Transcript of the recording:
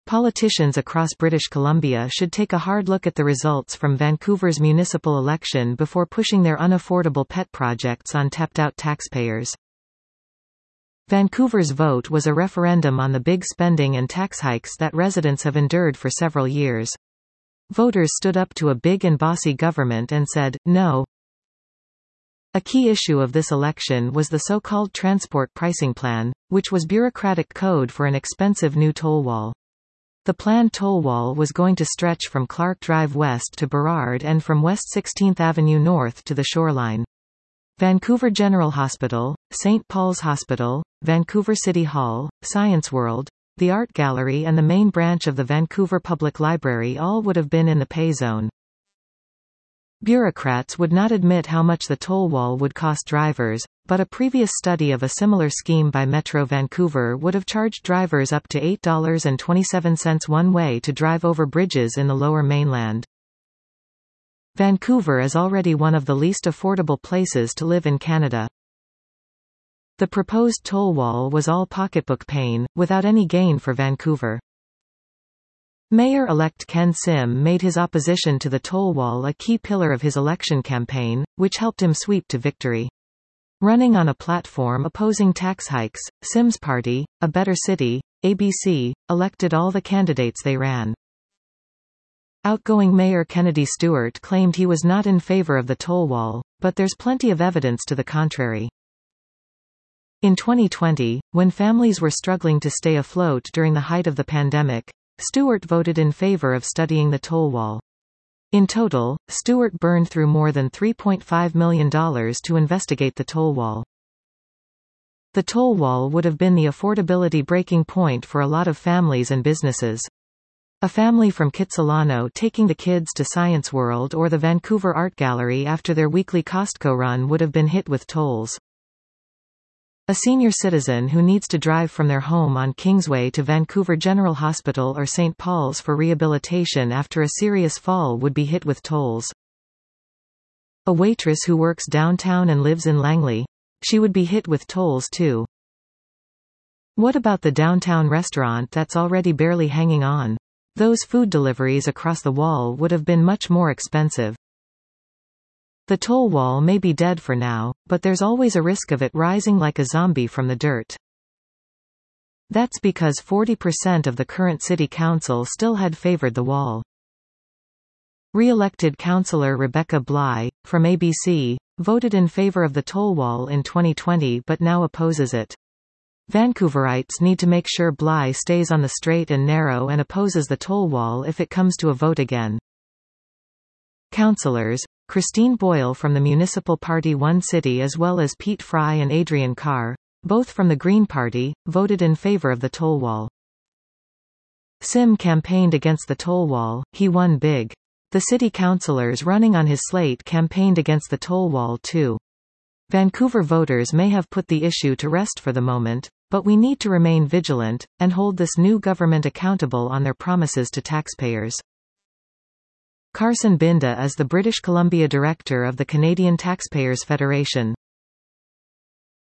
Politicians across British Columbia should take a hard look at the results from Vancouver's municipal election before pushing their unaffordable pet projects on tapped-out taxpayers. Vancouver's vote was a referendum on the big spending and tax hikes that residents have endured for several years. Voters stood up to a big and bossy government and said, no. A key issue of this election was the so-called Transport Pricing Plan, which was bureaucratic code for an expensive new toll wall. The planned toll wall was going to stretch from Clark Drive west to Burrard and from West 16th Avenue north to the shoreline. Vancouver General Hospital, St. Paul's Hospital, Vancouver City Hall, Science World, the Art Gallery and the main branch of the Vancouver Public Library all would have been in the pay zone. Bureaucrats would not admit how much the toll wall would cost drivers, but a previous study of a similar scheme by Metro Vancouver would have charged drivers up to $8.27 one way to drive over bridges in the Lower Mainland. Vancouver is already one of the least affordable places to live in Canada. The proposed toll wall was all pocketbook pain, without any gain for Vancouver. Mayor-elect Ken Sim made his opposition to the toll wall a key pillar of his election campaign, which helped him sweep to victory. Running on a platform opposing tax hikes, Sim's party, A Better City, ABC, elected all the candidates they ran. Outgoing Mayor Kennedy Stewart claimed he was not in favor of the toll wall, but there's plenty of evidence to the contrary. In 2020, when families were struggling to stay afloat during the height of the pandemic, Stewart voted in favor of studying the toll wall. In total, Stewart burned through more than $3.5 million to investigate the toll wall. The toll wall would have been the affordability breaking point for a lot of families and businesses. A family from Kitsilano taking the kids to Science World or the Vancouver Art Gallery after their weekly Costco run would have been hit with tolls. A senior citizen who needs to drive from their home on Kingsway to Vancouver General Hospital or St. Paul's for rehabilitation after a serious fall would be hit with tolls. A waitress who works downtown and lives in Langley, she would be hit with tolls too. What about the downtown restaurant that's already barely hanging on? Those food deliveries across the wall would have been much more expensive. The toll wall may be dead for now, but there's always a risk of it rising like a zombie from the dirt. That's because 40% of the current city council still had favored the wall. Re-elected councillor Rebecca Bligh, from ABC, voted in favor of the toll wall in 2020 but now opposes it. Vancouverites need to make sure Bligh stays on the straight and narrow and opposes the toll wall if it comes to a vote again. Councillors, Christine Boyle from the Municipal Party One City as well as Pete Fry and Adrian Carr, both from the Green Party, voted in favor of the toll wall. Sim campaigned against the toll wall, he won big. The city councillors running on his slate campaigned against the toll wall too. Vancouver voters may have put the issue to rest for the moment, but we need to remain vigilant, and hold this new government accountable on their promises to taxpayers. Carson Binda is the British Columbia Director of the Canadian Taxpayers Federation.